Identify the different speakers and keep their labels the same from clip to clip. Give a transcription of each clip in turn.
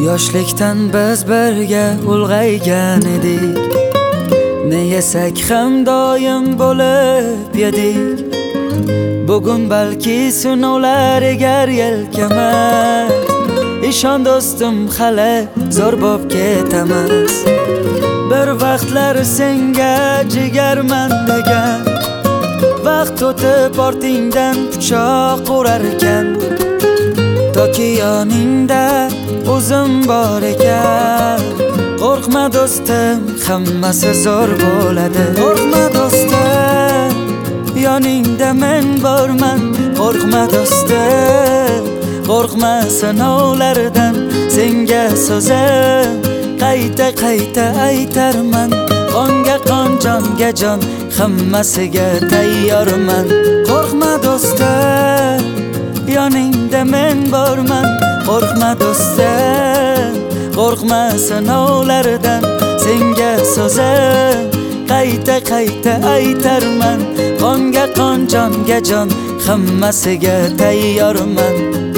Speaker 1: Yoshlikdan biz birga ulg'aygan edik. Ne yesak ham doim bo'lib yedik. Bugun balki sinovlar egar yelkamas. Ishon do'stim, hali zo'r bo'p ketamiz. Bir vaqtlar senga jigarman degan, vaqt o'tib ortingdan pichoq urar ekan. Toki yoningda o'zim bor ekan. Qo'rqma do'stim, hammasi zo'r bo'ladi. Qo'rqma do'stim, yoningda men borman. Qo'rqma do'stim, qo'rqma sinovlardan. Senga so'zim qayta qayta aytarman. Qonga qon, jonga jon, hammasiga tayyorman. Qo'rqma do'stim, yoningda men borman. Qo'rqma do'stim, qo'rqma sinovlardan. Senga so'zim qayta qayta aytarman. Qonga qon, jonga jon, hammasiga tayyorman.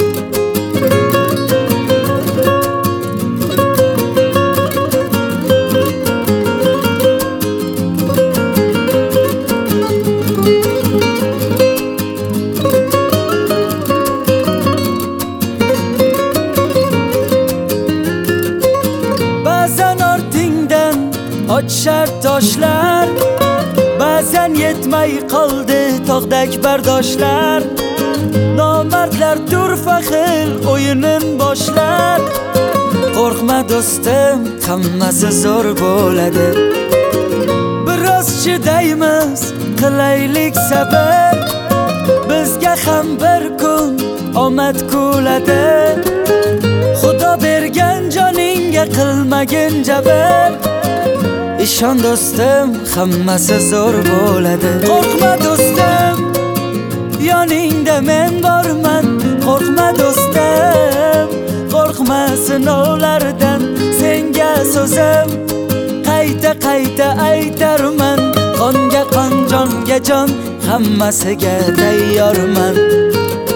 Speaker 1: Ochar toshlar, ba'zan yetmay qoldi tog'dak bardoshlar. Nomardlar turfa xil o'yinin boshlar. Qo'rqma do'stim, hammasi zo'r bo'ladi. Biroz chidaymiz, qilaylik sabr. Bizga ham bir kun omad kuladi. Xudo bergan joningga qilmagin jabr. Ishon do'stim, hammasi zo'r bo'ladi. Qo'rqma do'stim, yoningda men borman. Qo'rqma do'stim, qo'rqma sinovlardan. Senga so'zim qayta qayta aytarman. Qonga qon, jonga jon, hammasiga tayyorman.